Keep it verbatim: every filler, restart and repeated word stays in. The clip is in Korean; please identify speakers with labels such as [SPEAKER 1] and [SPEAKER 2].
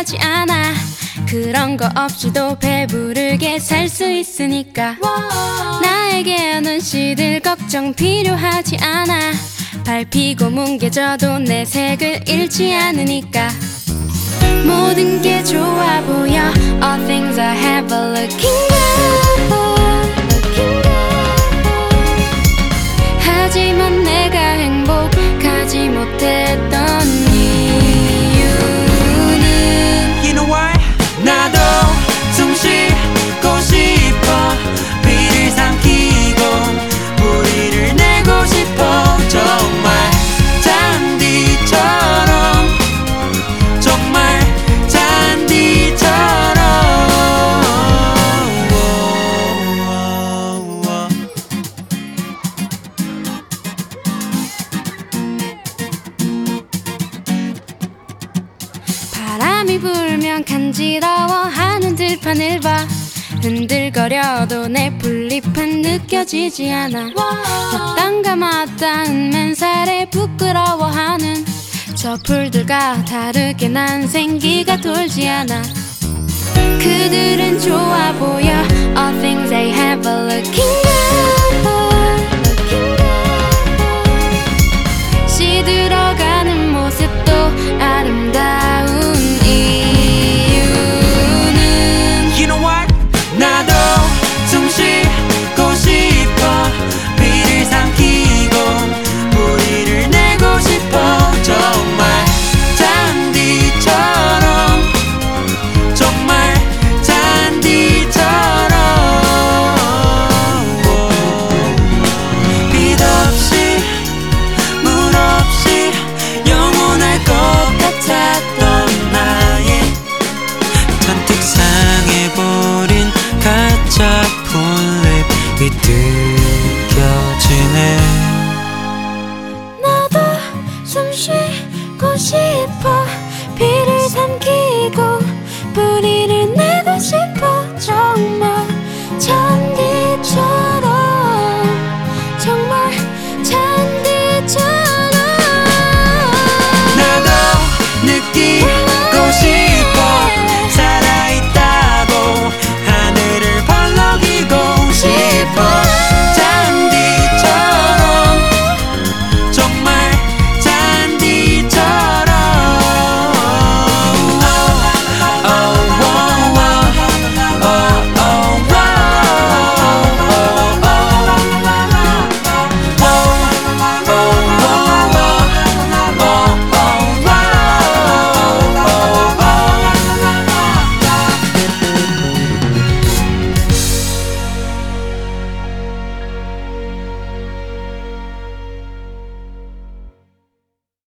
[SPEAKER 1] 필요하지 않아. 그런 거 없이도 배부르게 살 수 있으니까. 나에게 눈시들 걱정 필요하지 않아. 밟히고 뭉개져도 내 색을 잃지 않으니까. 모든 게 좋아 보여. All things I have are looking good, looking good. 하지만 내가 행복하지 못했던 이유는
[SPEAKER 2] You know why? 나도 숨 쉬고 싶어. 비를 삼키고 뿌리를 내고 싶어. 정말 잔디처럼, 정말 잔디처럼.
[SPEAKER 1] 바람이 불면 간지러워하는 들판을 봐. 흔들거려도 내 풀잎은 느껴지지 않아. 맞단가 맞닿은 맨살에 부끄러워하는 저 풀들과 다르게 난 생기가 돌지 않아. 그들은 좋아 보여. All things they have are looking good, looking good. 시들어가는 모습도 아름다운 이유는
[SPEAKER 2] You know what? 나도 숨 쉬고 싶어. 비를 삼키고 뿌리를 내고 싶어. 정말 잔디처럼, 정말 잔디처럼. 빛 없이 물 없이 영원할 것 같았던 나의 잔뜩 상해버린 가짜 풀잎이 느껴지네.
[SPEAKER 1] 나도 숨 쉬고 싶어. 비를 삼키고 뿌리를 내고 싶어. 정말